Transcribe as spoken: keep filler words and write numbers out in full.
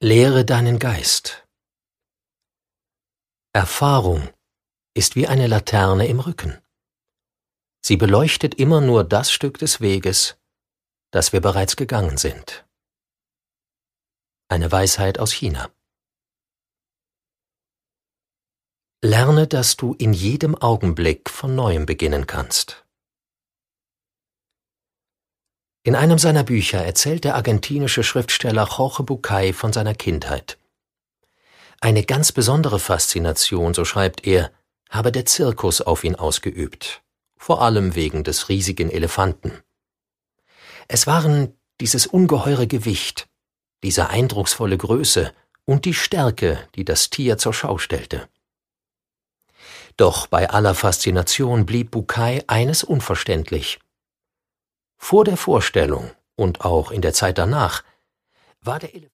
Lehre deinen Geist. Erfahrung ist wie eine Laterne im Rücken. Sie beleuchtet immer nur das Stück des Weges, das wir bereits gegangen sind. Eine Weisheit aus China. Lerne, dass du in jedem Augenblick von Neuem beginnen kannst. In einem seiner Bücher erzählt der argentinische Schriftsteller Jorge Bucay von seiner Kindheit. Eine ganz besondere Faszination, so schreibt er, habe der Zirkus auf ihn ausgeübt, vor allem wegen des riesigen Elefanten. Es waren dieses ungeheure Gewicht, diese eindrucksvolle Größe und die Stärke, die das Tier zur Schau stellte. Doch bei aller Faszination blieb Bucay eines unverständlich. Vor der Vorstellung und auch in der Zeit danach war der Elefant